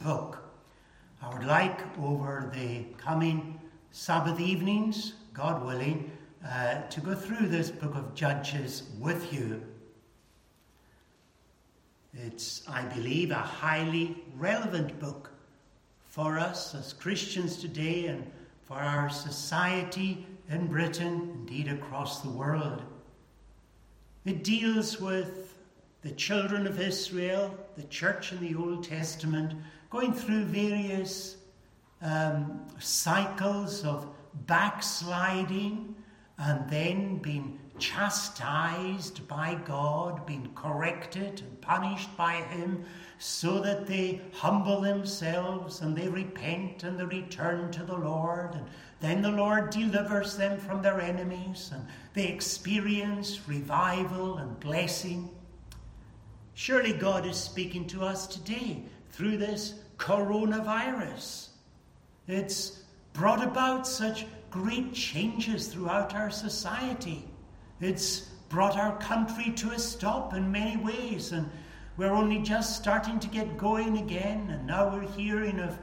book. I would like over the coming Sabbath evenings, God willing, to go through this book of Judges with you. It's, I believe, a highly relevant book for us as Christians today and for our society in Britain, indeed across the world. It deals with the children of Israel, the church in the Old Testament, going through various cycles of backsliding and then being chastised by God, being corrected and punished by Him, so that they humble themselves and they repent and they return to the Lord. And then the Lord delivers them from their enemies and they experience revival and blessing. Surely God is speaking to us today through this coronavirus. It's brought about such great changes throughout our society. It's brought our country to a stop in many ways, and we're only just starting to get going again, and now we're hearing of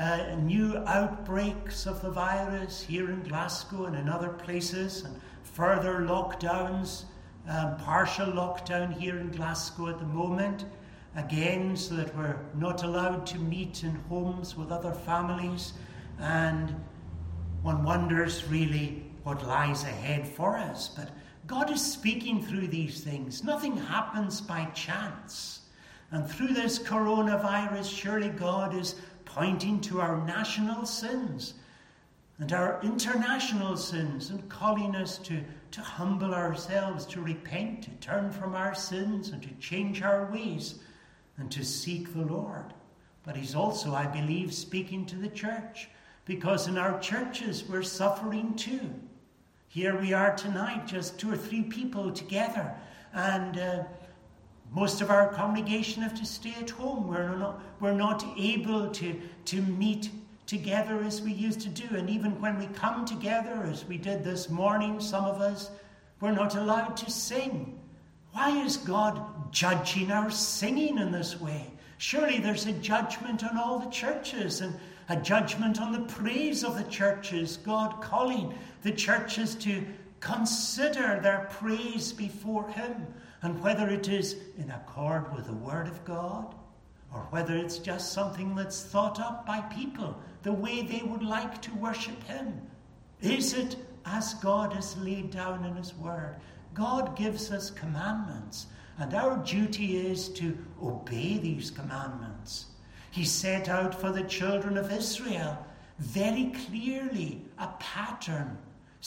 new outbreaks of the virus here in Glasgow and in other places, and further lockdowns, partial lockdown here in Glasgow at the moment, again, so that we're not allowed to meet in homes with other families, and one wonders really what lies ahead for us. But God is speaking through these things. Nothing happens by chance. And through this coronavirus, surely God is pointing to our national sins and our international sins and calling us to humble ourselves, to repent, to turn from our sins and to change our ways and to seek the Lord. But He's also, I believe, speaking to the church, because in our churches we're suffering too. Here we are tonight, just 2 or 3 people together, and most of our congregation have to stay at home. We're not able to meet together as we used to do. And even when we come together, as we did this morning, some of us, we're not allowed to sing. Why is God judging our singing in this way? Surely there's a judgment on all the churches and a judgment on the praise of the churches. God calling the churches to consider their praise before Him, and whether it is in accord with the Word of God or whether it's just something that's thought up by people, the way they would like to worship Him. Is it as God has laid down in His Word? God gives us commandments, and our duty is to obey these commandments. He set out for the children of Israel very clearly a pattern.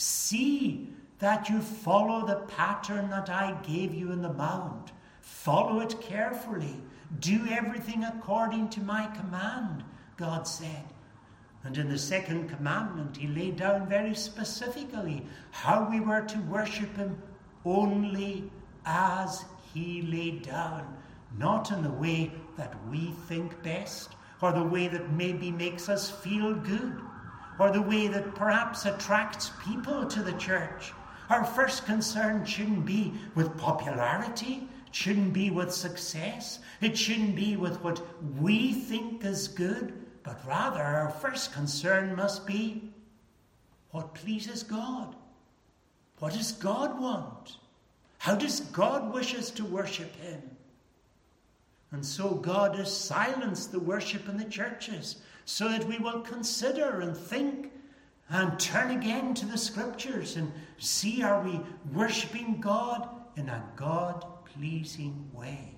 See that you follow the pattern that I gave you in the mount. Follow it carefully. Do everything according to my command, God said. And in the second commandment, He laid down very specifically how we were to worship Him only as He laid down, not in the way that we think best, or the way that maybe makes us feel good, or the way that perhaps attracts people to the church. Our first concern shouldn't be with popularity, it shouldn't be with success, it shouldn't be with what we think is good, but rather our first concern must be what pleases God. What does God want? How does God wish us to worship Him? And so God has silenced the worship in the churches so that we will consider and think and turn again to the Scriptures and see, are we worshipping God in a God-pleasing way?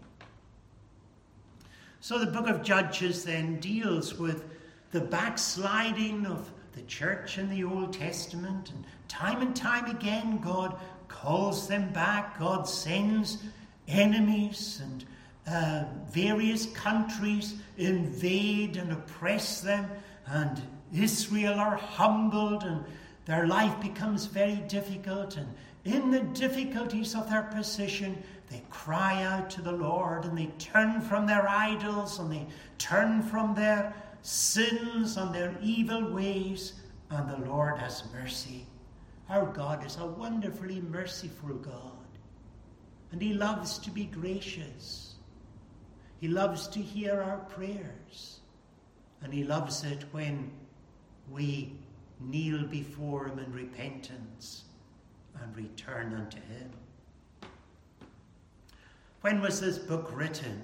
So the book of Judges then deals with the backsliding of the church in the Old Testament, and time again God calls them back. God sends enemies, and various countries invade and oppress them, and Israel are humbled, and their life becomes very difficult, and in the difficulties of their position they cry out to the Lord, and they turn from their idols, and they turn from their sins and their evil ways, and the Lord has mercy. Our God is a wonderfully merciful God, and He loves to be gracious. He loves to hear our prayers. and he loves it when we kneel before him in repentance and return unto him. When was this book written?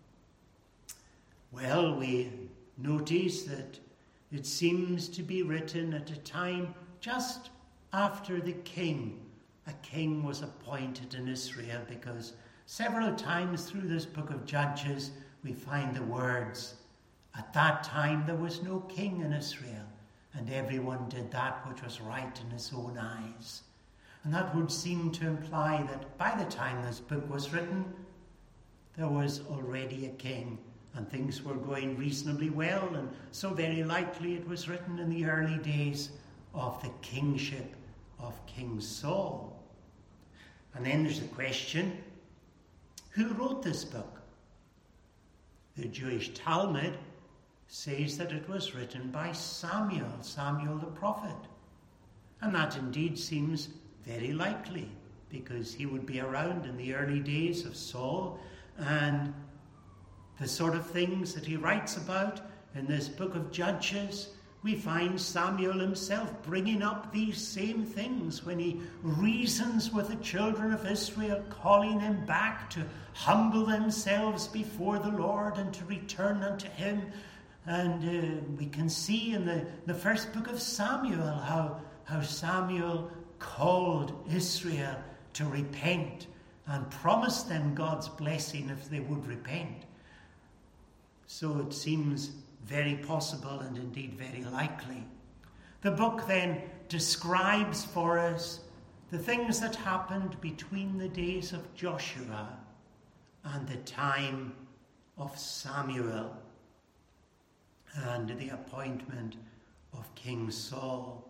Well, we notice that it seems to be written at a time just after a king was appointed in Israel, because several times through this book of Judges we find the words, "At that time there was no king in Israel, and everyone did that which was right in his own eyes." And that would seem to imply that by the time this book was written, there was already a king, and things were going reasonably well, and so very likely it was written in the early days of the kingship of King Saul. And then there's the question, who wrote this book? The Jewish Talmud says that it was written by Samuel the prophet. And that indeed seems very likely, because he would be around in the early days of Saul, and the sort of things that he writes about in this book of Judges, we find Samuel himself bringing up these same things when he reasons with the children of Israel, calling them back to humble themselves before the Lord and to return unto him. And we can see in the first book of Samuel how Samuel called Israel to repent and promised them God's blessing if they would repent. So it seems very possible and indeed very likely. The book then describes for us the things that happened between the days of Joshua and the time of Samuel and the appointment of King Saul.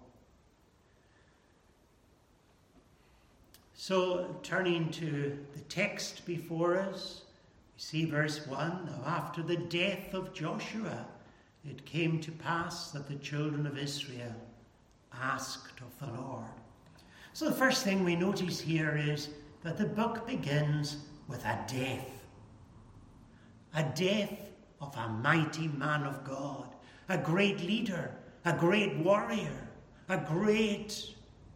So, turning to the text before us, we see verse 1, "Now after the death of Joshua, it came to pass that the children of Israel asked of the Lord." So the first thing we notice here is that the book begins with a death. A death of a mighty man of God, a great leader, a great warrior, a great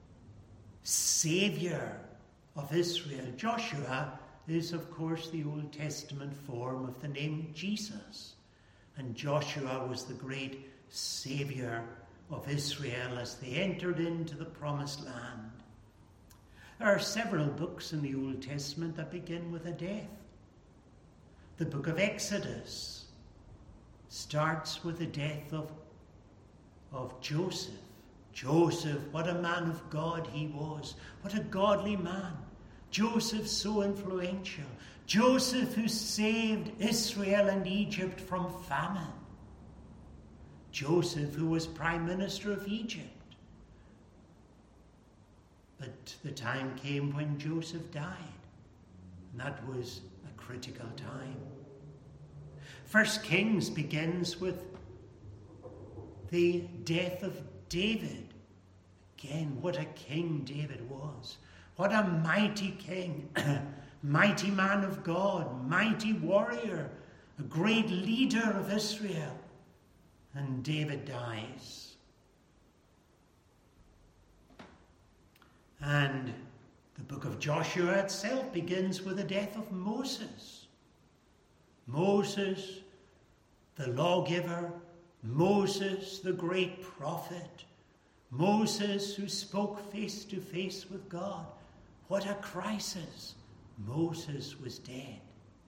Saviour of Israel. Joshua is, of course, the Old Testament form of the name Jesus. And Joshua was the great Saviour of Israel as they entered into the Promised Land. There are several books in the Old Testament that begin with a death. The book of Exodus starts with the death of Joseph. Joseph, what a man of God he was. What a godly man. Joseph so influential. Joseph who saved Israel and Egypt from famine. Joseph who was Prime Minister of Egypt. But the time came when Joseph died. And that was a critical time. 1 Kings begins with the death of David. Again, what a king David was. What a mighty king, mighty man of God, mighty warrior, a great leader of Israel. And David dies. And the book of Joshua itself begins with the death of Moses. Moses, the lawgiver, Moses, the great prophet, Moses who spoke face to face with God. What a crisis. Moses was dead.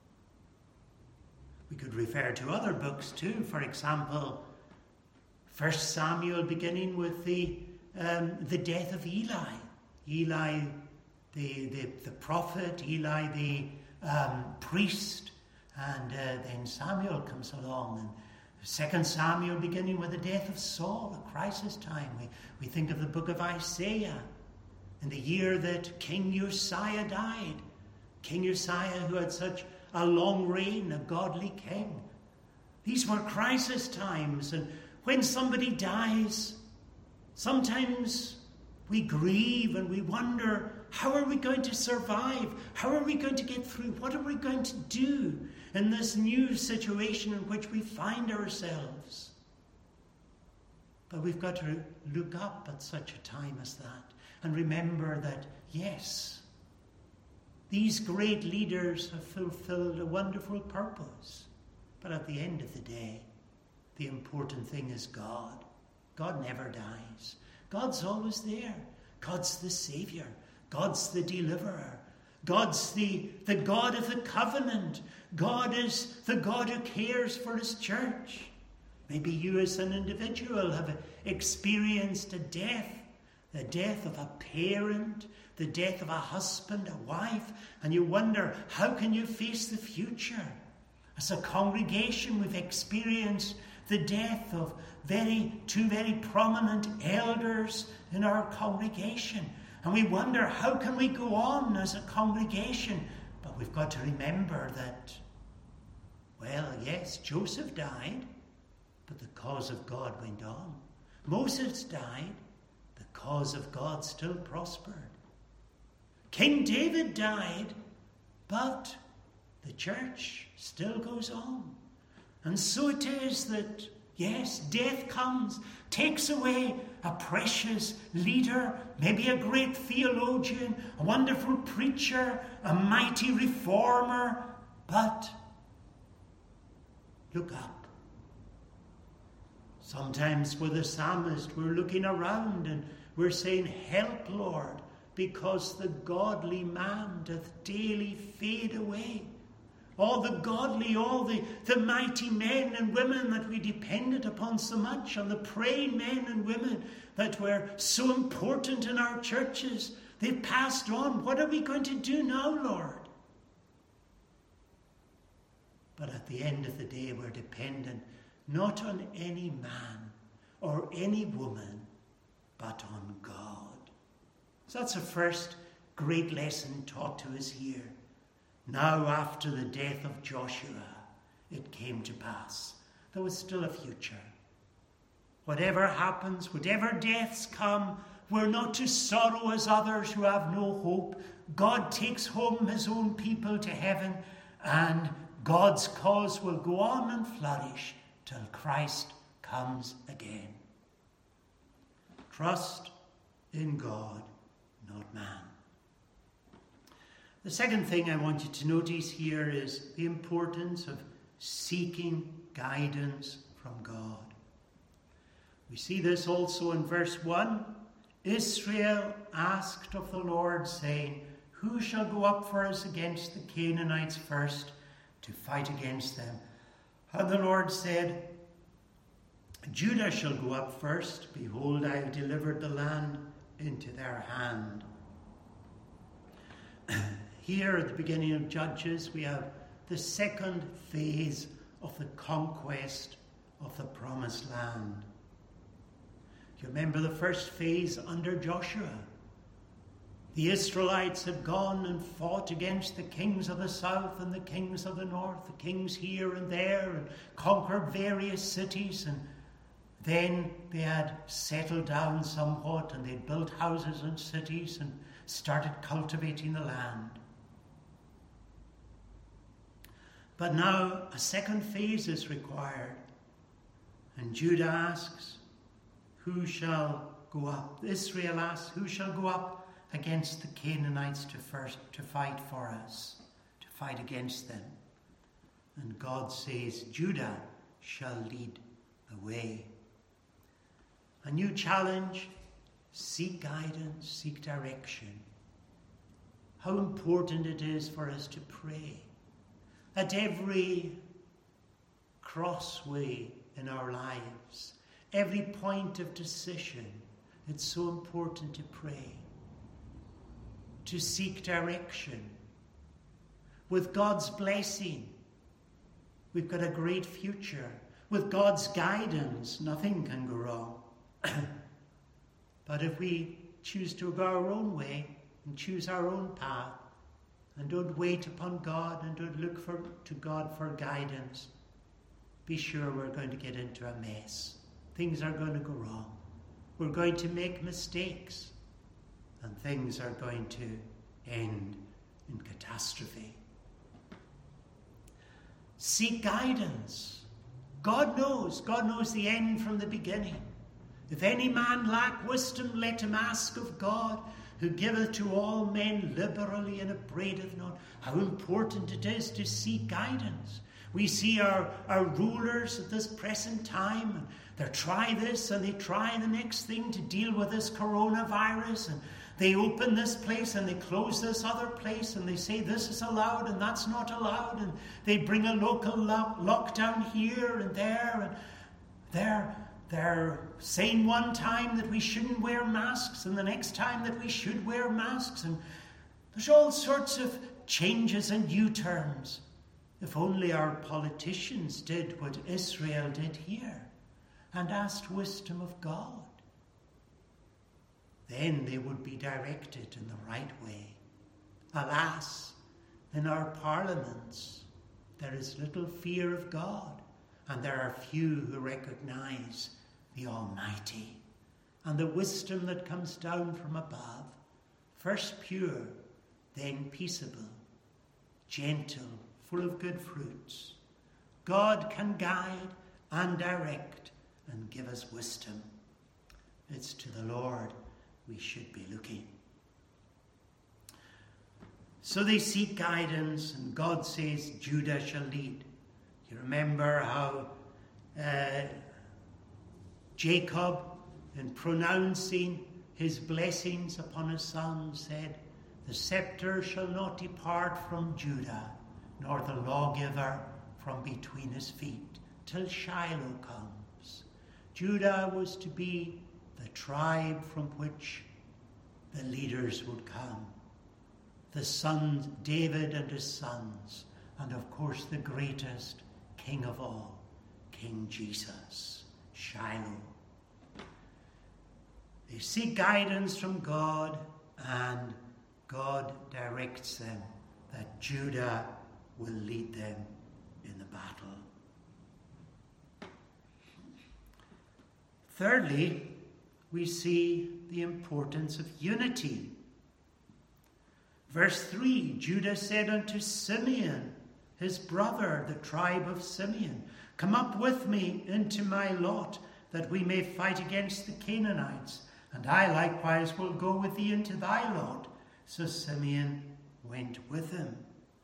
We could refer to other books too. For example, 1 Samuel beginning with the death of Eli. Eli, the prophet, Eli, the priest, and then Samuel comes along, and 2 Samuel beginning with the death of Saul, a crisis time. We think of the book of Isaiah, in the year that King Uzziah died. King Uzziah, who had such a long reign, a godly king. These were crisis times, and when somebody dies, sometimes we grieve and we wonder, how are we going to survive? How are we going to get through? What are we going to do in this new situation in which we find ourselves? But we've got to look up at such a time as that and remember that, yes, these great leaders have fulfilled a wonderful purpose. But at the end of the day, the important thing is God. God never dies. God's always there. God's the Saviour. God's the Deliverer. God's the God of the covenant. God is the God who cares for his church. Maybe you as an individual have experienced a death, the death of a parent, the death of a husband, a wife, and you wonder, how can you face the future? As a congregation, we've experienced the death of two very prominent elders in our congregation. And we wonder, how can we go on as a congregation? But we've got to remember that, well, yes, Joseph died, but the cause of God went on. Moses died, the cause of God still prospered. King David died, but the church still goes on. And so it is that, yes, death comes, takes away a precious leader, maybe a great theologian, a wonderful preacher, a mighty reformer, but look up. Sometimes with the psalmist, we're looking around and we're saying, help, Lord, because the godly man doth daily fade away. All the godly, all the mighty men and women that we depended upon so much, and the praying men and women that were so important in our churches, they've passed on. What are we going to do now, Lord? But at the end of the day, we're dependent not on any man or any woman, but on God. So that's the first great lesson taught to us here. Now, after the death of Joshua, it came to pass. There was still a future. Whatever happens, whatever deaths come, we're not to sorrow as others who have no hope. God takes home his own people to heaven, and God's cause will go on and flourish till Christ comes again. Trust in God, not man. The second thing I want you to notice here is the importance of seeking guidance from God. We see this also in verse 1. Israel asked of the Lord, saying, who shall go up for us against the Canaanites first to fight against them? And the Lord said, Judah shall go up first. Behold, I have delivered the land into their hand. Here at the beginning of Judges, we have the second phase of the conquest of the promised land. You remember the first phase under Joshua. The Israelites had gone and fought against the kings of the south and the kings of the north, the kings here and there, and conquered various cities. And then they had settled down somewhat, and they'd built houses and cities and started cultivating the land. But now a second phase is required. And Judah asks, who shall go up? Israel asks, who shall go up against the Canaanites to fight for us, to fight against them? And God says, Judah shall lead the way. A new challenge: seek guidance, seek direction. How important it is for us to pray. At every crossway in our lives, every point of decision, it's so important to pray, to seek direction. With God's blessing, we've got a great future. With God's guidance, nothing can go wrong. But if we choose to go our own way and choose our own path, and don't wait upon God and don't look to God for guidance, be sure we're going to get into a mess. Things are going to go wrong. We're going to make mistakes, and things are going to end in catastrophe. Seek guidance. God knows the end from the beginning. If any man lack wisdom, let him ask of God, who giveth to all men liberally and upbraideth not. How important it is to seek guidance. We see our rulers at this present time, and they try this and they try the next thing to deal with this coronavirus, and they open this place and they close this other place, and they say this is allowed and that's not allowed, and they bring a local lockdown here and there, and they're saying one time that we shouldn't wear masks and the next time that we should wear masks, and there's all sorts of changes and U-turns. If only our politicians did what Israel did here and asked wisdom of God, then they would be directed in the right way. Alas, in our parliaments there is little fear of God, and there are few who recognize the Almighty and the wisdom that comes down from above, first pure, then peaceable, gentle, full of good fruits. God can guide and direct and give us wisdom. It's to the Lord we should be looking. So they seek guidance, and God says Judah shall lead. You remember how Jacob, in pronouncing his blessings upon his son, said, the scepter shall not depart from Judah, nor the lawgiver from between his feet, till Shiloh comes. Judah was to be the tribe from which the leaders would come. The sons, David and his sons, and of course the greatest king of all, King Jesus, Shiloh. They seek guidance from God, and God directs them that Judah will lead them in the battle. Thirdly, we see the importance of unity. Verse 3, Judah said unto Simeon, his brother, the tribe of Simeon, come up with me into my lot, that we may fight against the Canaanites, and I likewise will go with thee into thy lot. So Simeon went with him.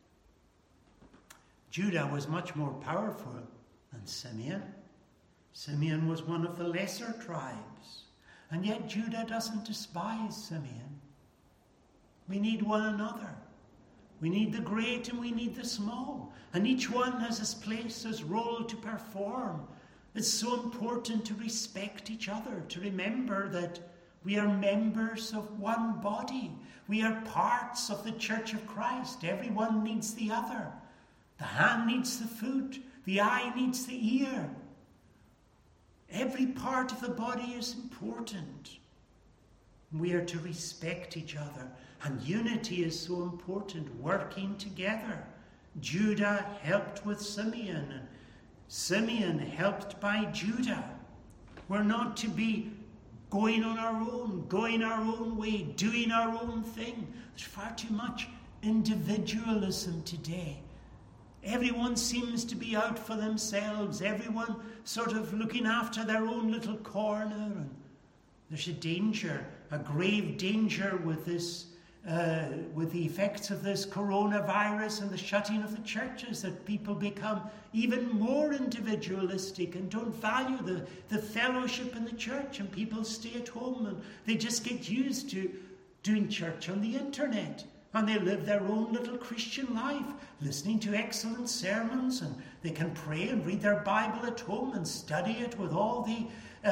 Judah was much more powerful than Simeon. Simeon was one of the lesser tribes, and yet Judah doesn't despise Simeon. We need one another. We need the great and we need the small, and each one has his place, his role to perform. It's so important to respect each other, to remember that we are members of one body. We are parts of the Church of Christ. Everyone needs the other. The hand needs the foot. The eye needs the ear. Every part of the body is important. We are to respect each other. And unity is so important, working together. Judah helped with Simeon, and Simeon helped by Judah. We're not to be going on our own, going our own way, doing our own thing. There's far too much individualism today. Everyone seems to be out for themselves. Everyone sort of looking after their own little corner. And there's a danger, a grave danger with this, with the effects of this coronavirus and the shutting of the churches, that people become even more individualistic and don't value the fellowship in the church, and people stay at home and they just get used to doing church on the internet. And they live their own little Christian life, listening to excellent sermons, and they can pray and read their Bible at home and study it with all the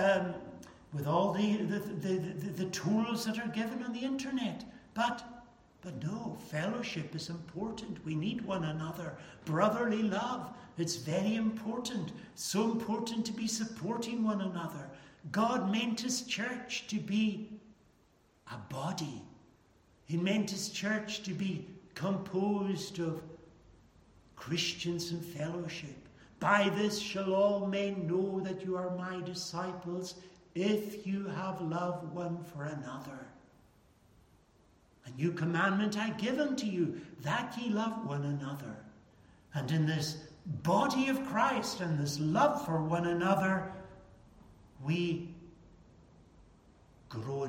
tools that are given on the internet. But no, fellowship is important. We need one another. Brotherly love, it's very important. So important to be supporting one another. God meant his church to be a body. He meant his church to be composed of Christians in fellowship. By this shall all men know that you are my disciples, if you have love one for another. A new commandment I give unto you, that ye love one another. And in this body of Christ and this love for one another, we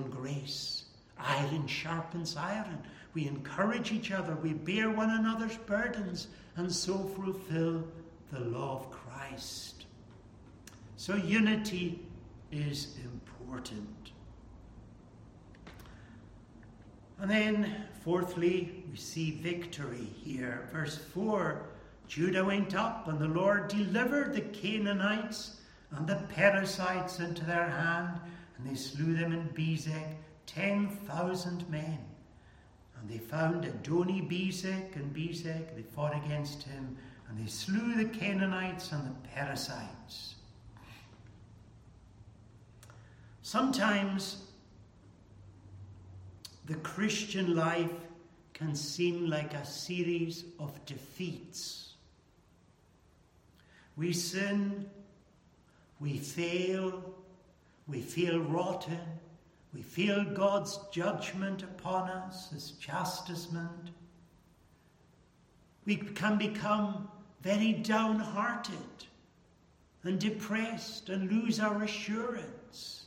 full grace. Iron sharpens iron. We encourage each other. We bear one another's burdens and so fulfill the law of Christ. So unity is important. And then, fourthly, we see victory here. Verse 4, Judah went up, and the Lord delivered the Canaanites and the Perizzites into their hand, and they slew them in Bezek, 10,000 men. And they found Adoni-Bezek and Bezek. They fought against him, and they slew the Canaanites and the Perizzites. Sometimes the Christian life can seem like a series of defeats. We sin, we fail, we feel rotten, we feel God's judgment upon us as chastisement. We can become very downhearted and depressed and lose our assurance.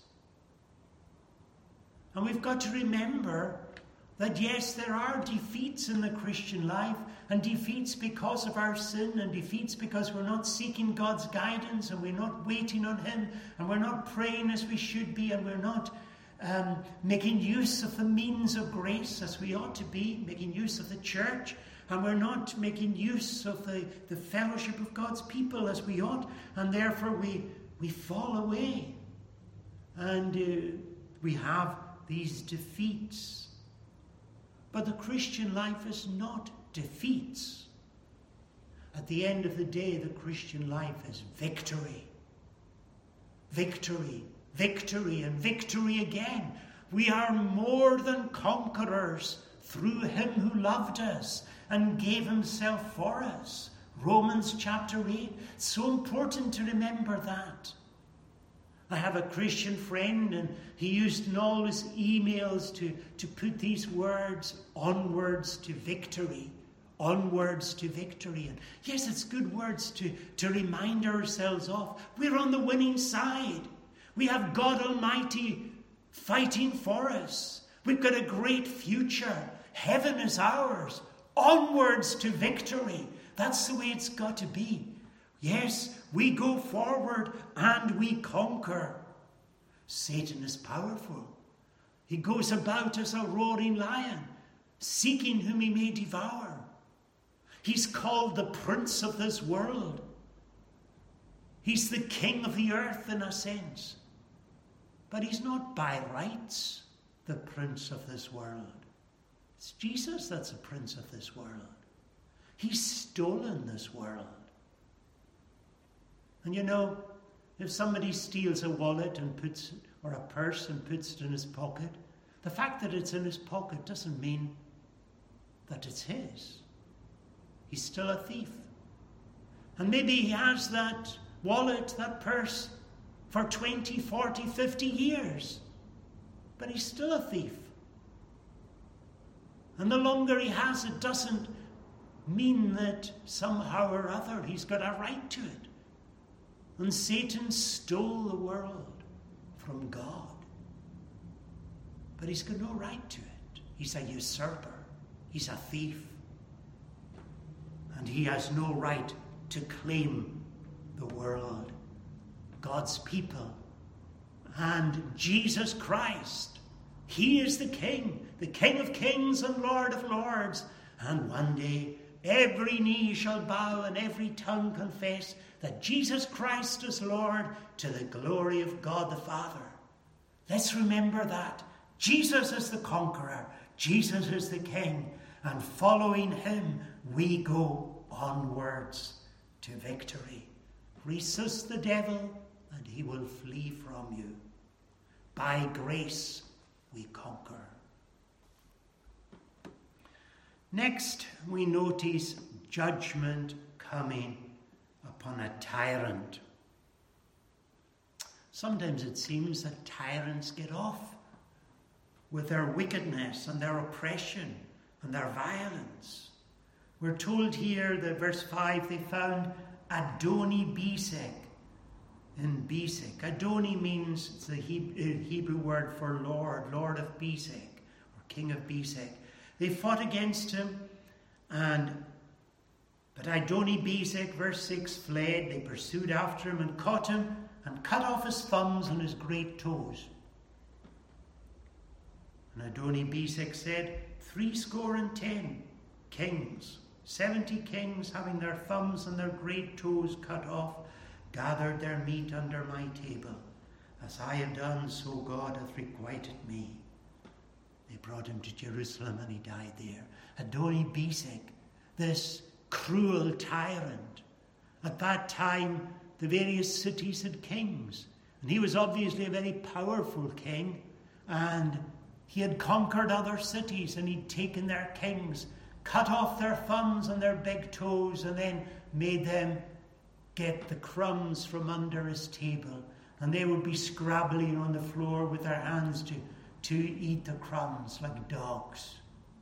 And we've got to remember that yes, there are defeats in the Christian life, and defeats because of our sin, and defeats because we're not seeking God's guidance, and we're not waiting on Him, and we're not praying as we should be, and we're not making use of the means of grace as we ought to be, making use of the church, and we're not making use of the fellowship of God's people as we ought, and therefore we fall away. And we have these defeats. But the Christian life is not defeats. At the end of the day, the Christian life is victory. Victory, victory, and victory again. We are more than conquerors through Him who loved us and gave Himself for us. Romans chapter 8. It's so important to remember that. I have a Christian friend, and he used in all his emails to put these words, onwards to victory. Onwards to victory. And yes, it's good words to remind ourselves of. We're on the winning side. We have God Almighty fighting for us. We've got a great future. Heaven is ours. Onwards to victory. That's the way it's got to be. Yes, we go forward and we conquer. Satan is powerful. He goes about as a roaring lion, seeking whom he may devour. He's called the prince of this world. He's the king of the earth in a sense. But he's not by rights the prince of this world. It's Jesus that's the prince of this world. He's stolen this world. And you know, if somebody steals a wallet and or a purse and puts it in his pocket, the fact that it's in his pocket doesn't mean that it's his. He's still a thief. And maybe he has that wallet, that purse, for 20, 40, 50 years. But he's still a thief. And the longer he has it doesn't mean that somehow or other he's got a right to it. And Satan stole the world from God. But he's got no right to it. He's a usurper. He's a thief. And he has no right to claim the world, God's people, and Jesus Christ. He is the King of kings and Lord of lords. And one day every knee shall bow and every tongue confess that Jesus Christ is Lord, to the glory of God the Father. Let's remember that. Jesus is the conqueror. Jesus is the King. And following him, we go onwards to victory. Resist the devil, and he will flee from you. By grace, we conquer. Next, we notice judgment coming upon a tyrant. Sometimes it seems that tyrants get off with their wickedness and their oppression and their violence. We're told here that verse 5, they found Adoni-Bezek. in Besek. Adoni means, it's the Hebrew word for Lord, Lord of Besek, or King of Besek. They fought against him, but Adoni-Bezek, verse 6, fled. They pursued after him and caught him and cut off his thumbs and his great toes. And Adoni-Bezek said, 70 kings, 70 kings having their thumbs and their great toes cut off, gathered their meat under my table. As I have done, so God hath requited me. They brought him to Jerusalem and he died there. Adoni-Bezek, this cruel tyrant. At that time, the various cities had kings. And he was obviously a very powerful king. And he had conquered other cities and he'd taken their kings, cut off their thumbs and their big toes, and then made them get the crumbs from under his table. And they would be scrabbling on the floor with their hands to eat the crumbs like dogs.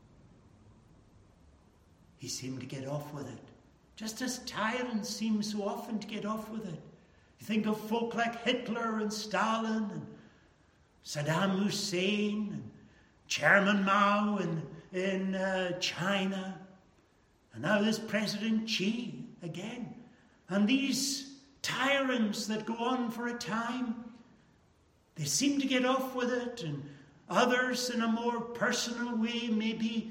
He seemed to get off with it, just as tyrants seem so often to get off with it. You think of folk like Hitler and Stalin and Saddam Hussein and Chairman Mao in China, and now this President Xi again. And these tyrants that go on for a time, they seem to get off with it, and others in a more personal way, maybe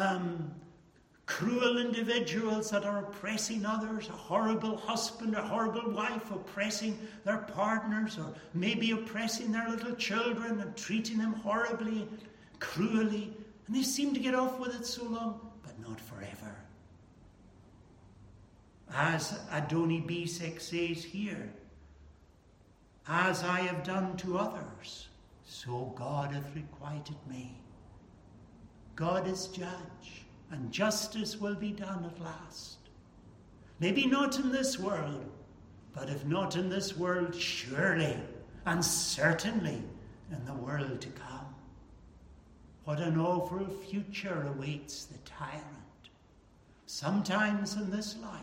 cruel individuals that are oppressing others, a horrible husband, a horrible wife oppressing their partners, or maybe oppressing their little children and treating them horribly, cruelly. And they seem to get off with it so long, but not forever. As Adoni-Bezek says here, as I have done to others, so God hath requited me. God is judge, and justice will be done at last. Maybe not in this world, but if not in this world, surely and certainly in the world to come. What an awful future awaits the tyrant. Sometimes in this life,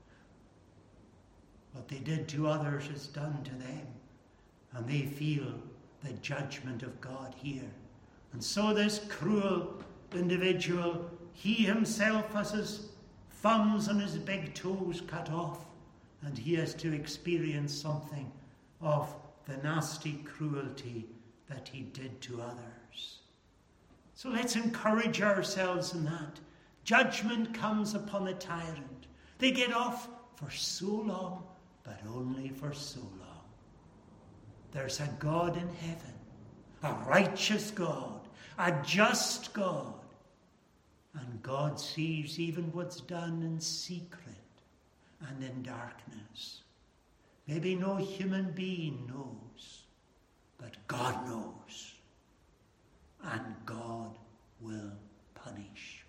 what they did to others is done to them, and they feel the judgment of God here. And so this cruel individual, he himself has his thumbs and his big toes cut off, and he has to experience something of the nasty cruelty that he did to others. So let's encourage ourselves in that. Judgment comes upon the tyrant. They get off for so long, but only for so long. There's a God in heaven, a righteous God, a just God. And God sees even what's done in secret and in darkness. Maybe no human being knows, but God knows. And God will punish.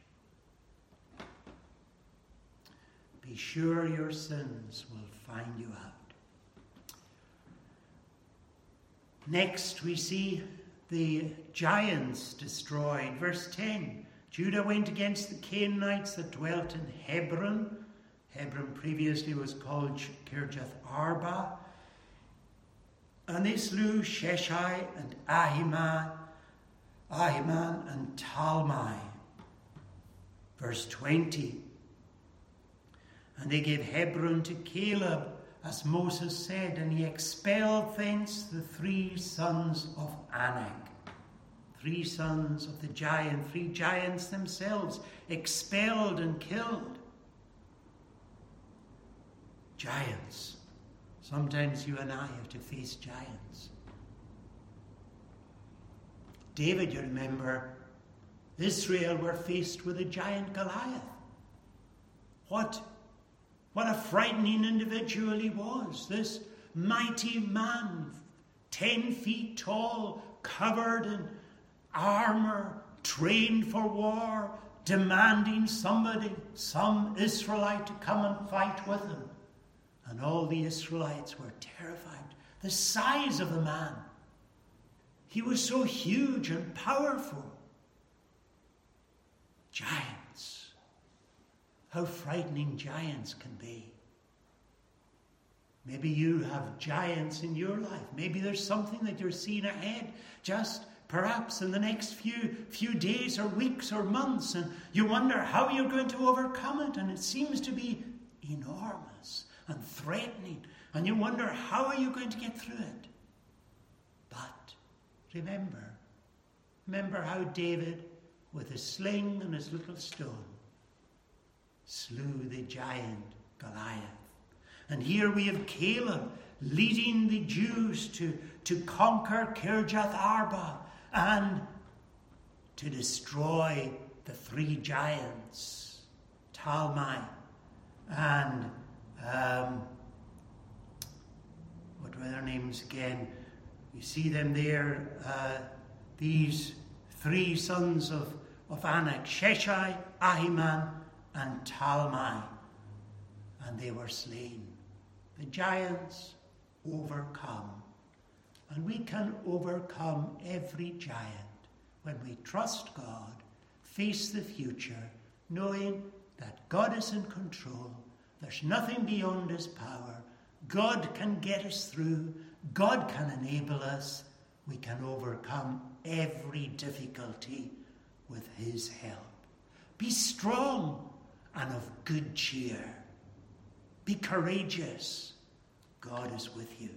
Be sure your sins will find you out. Next we see the giants destroyed. Verse 10. Judah went against the Canaanites that dwelt in Hebron. Hebron previously was called Kirjath Arba. And they slew Sheshai and Ahiman and Talmai. Verse 20. And they gave Hebron to Caleb, as Moses said, and he expelled thence the 3 sons of Anak. 3 sons of the giant, 3 giants themselves, expelled and killed. Giants. Sometimes you and I have to face giants. David, you remember, Israel were faced with a giant Goliath. What a frightening individual he was. This mighty man, 10 feet tall, covered in armor, trained for war, demanding some Israelite to come and fight with him. And all the Israelites were terrified. The size of the man. He was so huge and powerful. Giants. How frightening giants can be. Maybe you have giants in your life. Maybe there's something that you're seeing ahead, just perhaps in the next few days or weeks or months, and you wonder how you're going to overcome it, and it seems to be enormous and threatening, and you wonder how are you going to get through it. But remember how David, with his sling and his little stone, slew the giant Goliath. And here we have Caleb leading the Jews to conquer Kirjath Arba and to destroy the three giants, Talmai and what were their names again? You see them there, these three sons of Anak, Sheshai, Ahiman, and Talmai, and they were slain. The giants overcome, and we can overcome every giant when we trust God, face the future, knowing that God is in control. There's nothing beyond his power. God can get us through. God can enable us. We can overcome every difficulty with his help. Be strong and of good cheer. Be courageous. God is with you.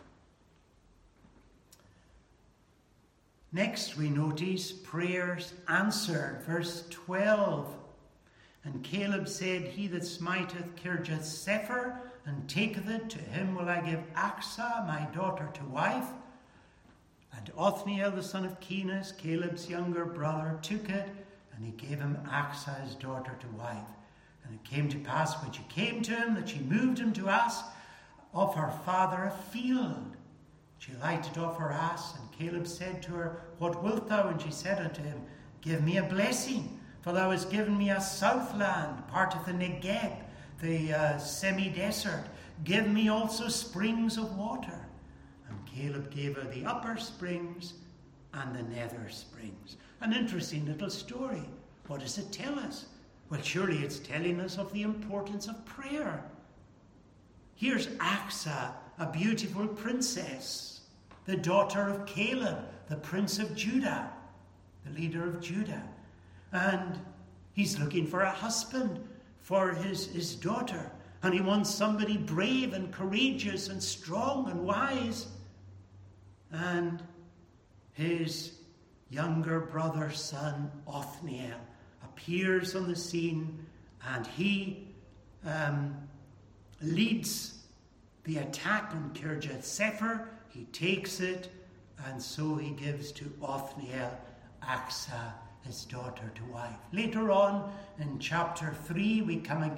Next we notice prayers answered. Verse 12. And Caleb said, He that smiteth Kirjath Sepher and taketh it, to him will I give Achsah my daughter to wife. And Othniel the son of Kenaz, Caleb's younger brother, took it, and he gave him Achsah his daughter to wife. And it came to pass when she came to him that she moved him to ask of her father a field. She lighted off her ass, and Caleb said to her, What wilt thou? And she said unto him, Give me a blessing, for thou hast given me a southland, part of the Negeb, the semi-desert. Give me also springs of water. And Caleb gave her the upper springs and the nether springs. An interesting little story. What does it tell us? Well, surely it's telling us of the importance of prayer. Here's Achsah, a beautiful princess, the daughter of Caleb, the prince of Judah, the leader of Judah. And he's looking for a husband for his daughter. And he wants somebody brave and courageous and strong and wise. And his younger brother's son, Othniel, appears on the scene, and he leads the attack on Kirjath Sepher. He takes it, and so he gives to Othniel Achsah, his daughter, to wife. Later on in chapter 3, we come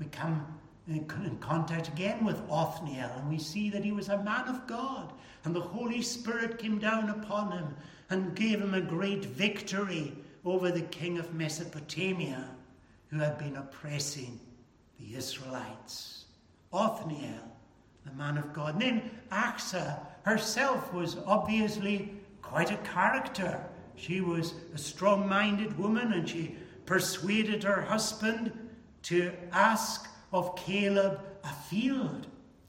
in contact again with Othniel, and we see that he was a man of God, and the Holy Spirit came down upon him and gave him a great victory over the king of Mesopotamia, who had been oppressing the Israelites. Othniel, the man of God. And then Achsah herself was obviously quite a character. She was a strong-minded woman, and she persuaded her husband to ask of Caleb a field.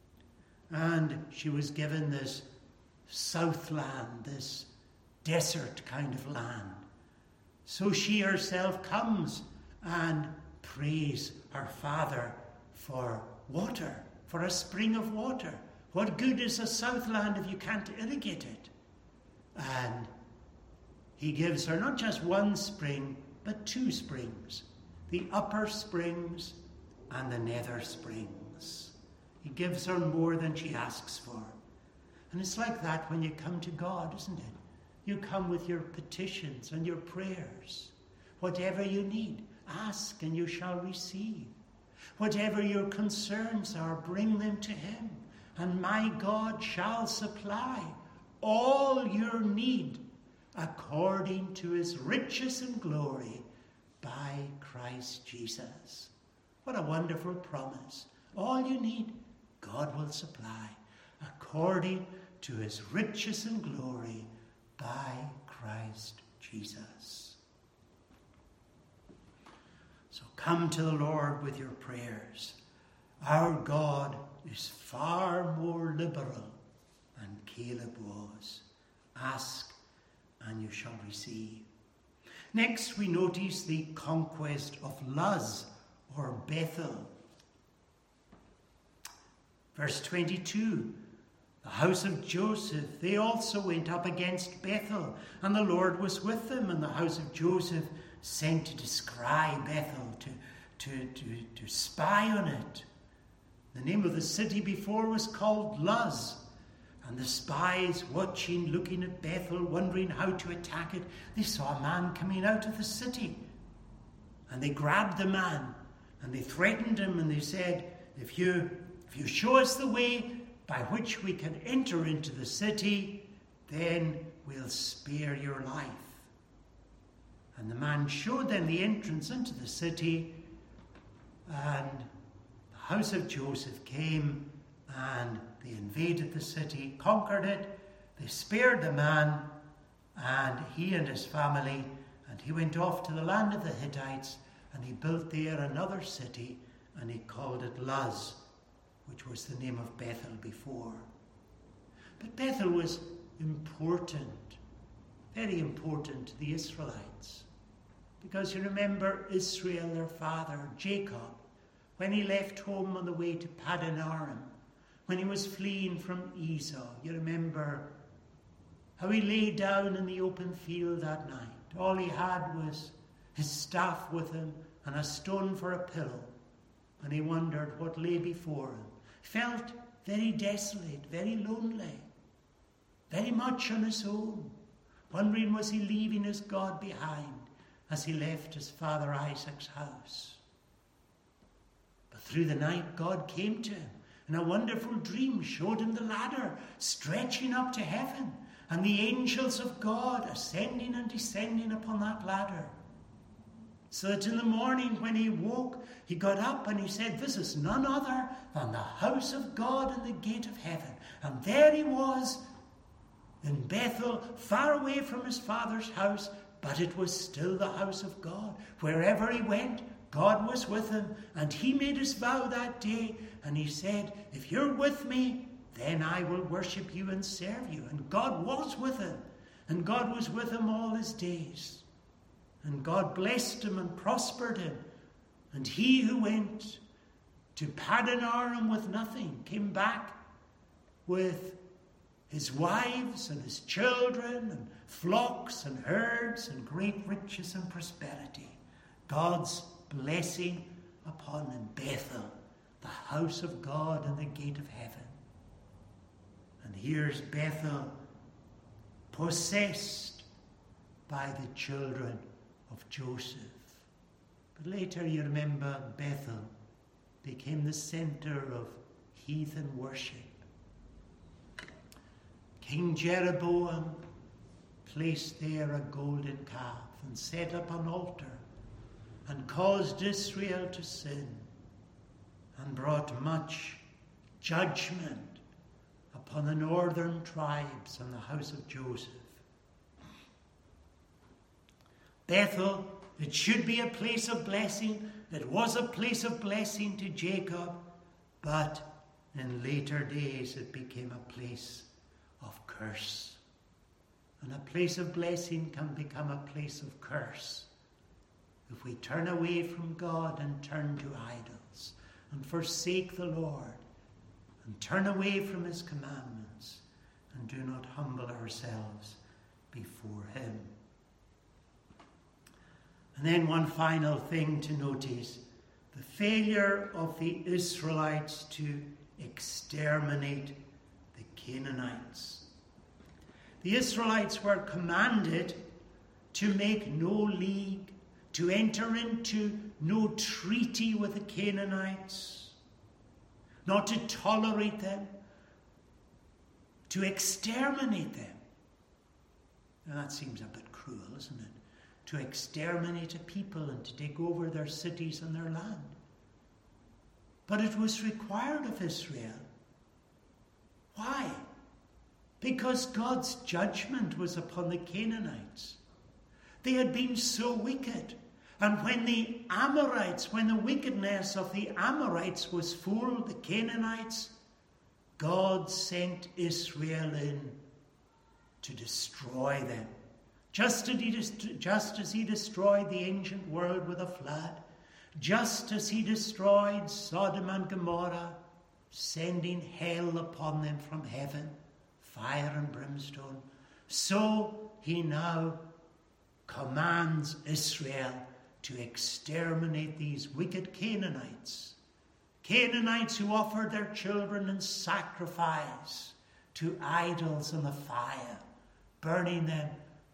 And she was given this southland, this desert kind of land. So she herself comes and prays her father for water, for a spring of water. What good is a southland if you can't irrigate it? And he gives her not just one spring, but two springs, the upper springs and the nether springs. He gives her more than she asks for. And it's like that when you come to God, isn't it? You come with your petitions and your prayers. Whatever you need, ask and you shall receive. Whatever your concerns are, bring them to him, and my God shall supply all your need according to his riches and glory by Christ Jesus. What a wonderful promise. All you need, God will supply according to his riches and glory by Christ Jesus. So come to the Lord with your prayers, Our God is far more liberal than Caleb was. Ask and you shall receive. Next, we notice the conquest of Luz, or Bethel. Verse 22, the house of Joseph, they also went up against Bethel, and the Lord was with them, and the house of Joseph sent to descry Bethel, to spy on it. The name of the city before was called Luz. And the spies, watching, looking at Bethel, wondering how to attack it, they saw a man coming out of the city. And they grabbed the man, and they threatened him, and they said, if you show us the way by which we can enter into the city, then we'll spare your life. And the man showed them the entrance into the city, and the house of Joseph came, and they invaded the city, conquered it. They spared the man and he and his family, and he went off to the land of the Hittites, and he built there another city, and he called it Luz, which was the name of Bethel before. But Bethel was important, very important to the Israelites, because you remember Israel, their father, Jacob, when he left home on the way to Paddan Aram, when he was fleeing from Esau. You remember how he lay down in the open field that night. All he had was his staff with him and a stone for a pillow. And he wondered what lay before him. Felt very desolate, very lonely, very much on his own, wondering was he leaving his God behind as he left his father Isaac's house. But through the night God came to him, and a wonderful dream showed him the ladder stretching up to heaven, and the angels of God ascending and descending upon that ladder. So that in the morning when he woke, he got up and he said, this is none other than the house of God and the gate of heaven. And there he was in Bethel, far away from his father's house, but it was still the house of God. Wherever he went, God was with him, and he made his vow that day, and he said, if you're with me, then I will worship you and serve you. And God was with him, and God was with him all his days. And God blessed him and prospered him. And he who went to Paddan Aram with nothing came back with his wives and his children and flocks and herds and great riches and prosperity. God's blessing upon them. Bethel, the house of God and the gate of heaven. And here's Bethel possessed by the children of Joseph. But later, you remember, Bethel became the center of heathen worship. King Jeroboam placed there a golden calf and set up an altar and caused Israel to sin and brought much judgment upon the northern tribes and the house of Joseph. Bethel, it should be a place of blessing. It was a place of blessing to Jacob, but in later days it became a place of curse. And a place of blessing can become a place of curse if we turn away from God and turn to idols and forsake the Lord and turn away from his commandments and do not humble ourselves before him. And then one final thing to notice, the failure of the Israelites to exterminate the Canaanites. The Israelites were commanded to make no league, to enter into no treaty with the Canaanites, not to tolerate them, to exterminate them. Now that seems a bit cruel, isn't it? To exterminate a people and to take over their cities and their land. But it was required of Israel. Why? Because God's judgment was upon the Canaanites. They had been so wicked, And when the wickedness of the Amorites was full, the Canaanites, God sent Israel in to destroy them. Just as he destroyed the ancient world with a flood, just as he destroyed Sodom and Gomorrah, sending hell upon them from heaven, fire and brimstone, so he now commands Israel to exterminate these wicked Canaanites. Canaanites who offered their children in sacrifice to idols in the fire, burning them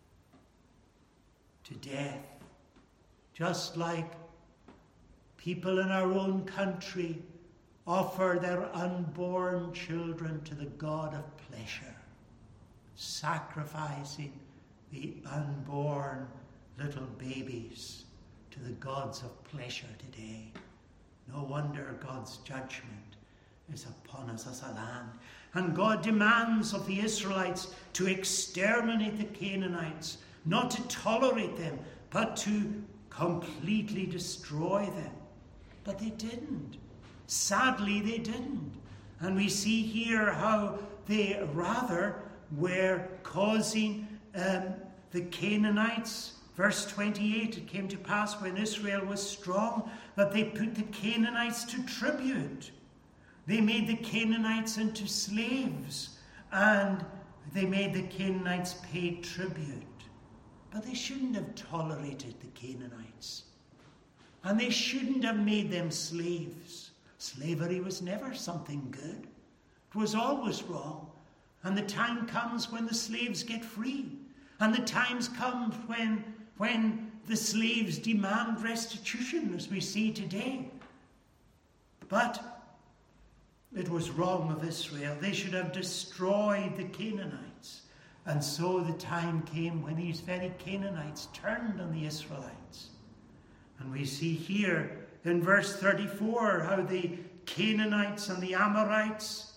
to death. Just like people in our own country offer their unborn children to the god of pleasure, sacrificing the unborn little babies to the gods of pleasure today. No wonder God's judgment is upon us as a land. And God demands of the Israelites to exterminate the Canaanites, not to tolerate them, but to completely destroy them. But they didn't. Sadly, they didn't. And we see here how they rather were causing the Canaanites. Verse 28, it came to pass when Israel was strong that they put the Canaanites to tribute. They made the Canaanites into slaves, and they made the Canaanites pay tribute. But they shouldn't have tolerated the Canaanites. And they shouldn't have made them slaves. Slavery was never something good. It was always wrong. And the time comes when the slaves get free. And the times come when the slaves demand restitution, as we see today. But it was wrong of Israel. They should have destroyed the Canaanites. And so the time came when these very Canaanites turned on the Israelites. And we see here in verse 34 how the Canaanites and the Amorites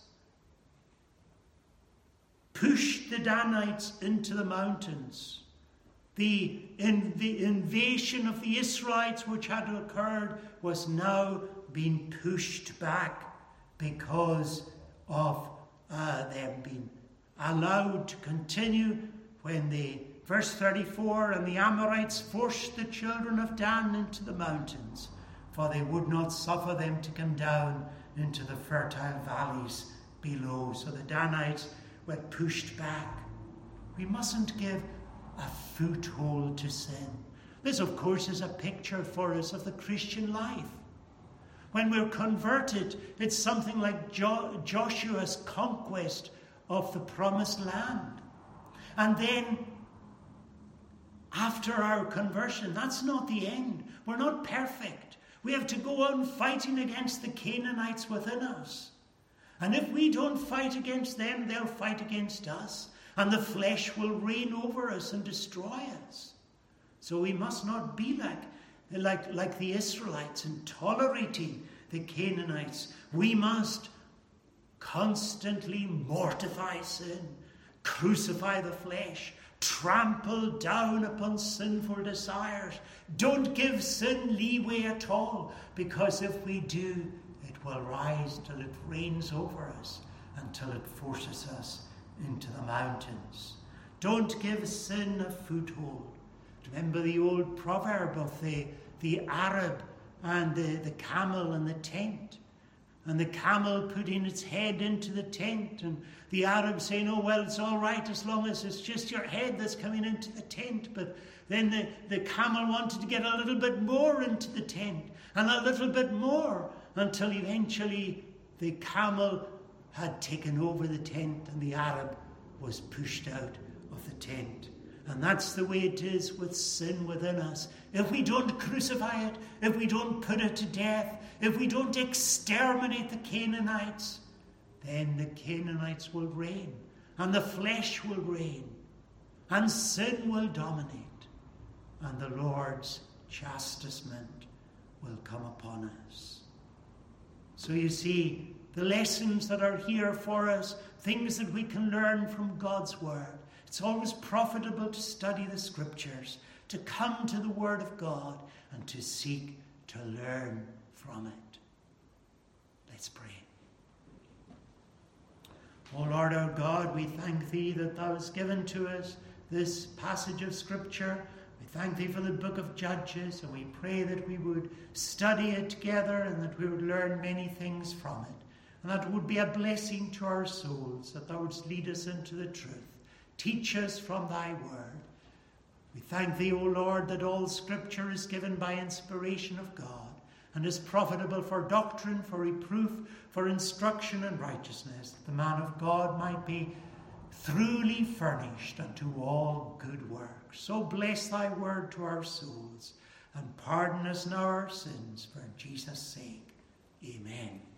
pushed the Danites into the mountains. The invasion of the Israelites which had occurred was now being pushed back because of them being allowed to continue when verse 34, and the Amorites forced the children of Dan into the mountains, for they would not suffer them to come down into the fertile valleys below. So the Danites were pushed back. We mustn't give a foothold to sin. This, of course, is a picture for us of the Christian life. When we're converted, it's something like Joshua's conquest of the promised land. And then, after our conversion, that's not the end. We're not perfect. We have to go on fighting against the Canaanites within us. And if we don't fight against them, they'll fight against us. And the flesh will reign over us and destroy us. So we must not be like the Israelites in tolerating the Canaanites. We must constantly mortify sin, crucify the flesh, trample down upon sinful desires. Don't give sin leeway at all, because if we do, it will rise till it reigns over us, until it forces us into the mountains. Don't give sin a foothold. Remember the old proverb of the Arab and the camel and the tent. And the camel putting its head into the tent, and the Arab saying, oh, well, it's all right as long as it's just your head that's coming into the tent. But then the camel wanted to get a little bit more into the tent, and a little bit more, until eventually the camel had taken over the tent and the Arab was pushed out of the tent. And that's the way it is with sin within us. If we don't crucify it, if we don't put it to death, if we don't exterminate the Canaanites, then the Canaanites will reign, and the flesh will reign, and sin will dominate, and the Lord's chastisement will come upon us. So you see, the lessons that are here for us, things that we can learn from God's word. It's always profitable to study the scriptures, to come to the Word of God and to seek to learn from it. Let's pray. O Lord our God, we thank thee that thou hast given to us this passage of Scripture. We thank thee for the book of Judges, and we pray that we would study it together and that we would learn many things from it, and that it would be a blessing to our souls, that thou wouldst lead us into the truth. Teach us from thy word. We thank thee, O Lord, that all Scripture is given by inspiration of God and is profitable for doctrine, for reproof, for instruction in righteousness, that the man of God might be truly furnished unto all good works. So bless thy word to our souls, and pardon us now our sins for Jesus' sake. Amen.